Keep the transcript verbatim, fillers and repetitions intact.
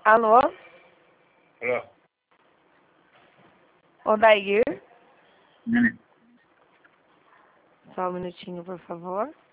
Alô? Alô? Odair? Hum. Só um minutinho, por favor.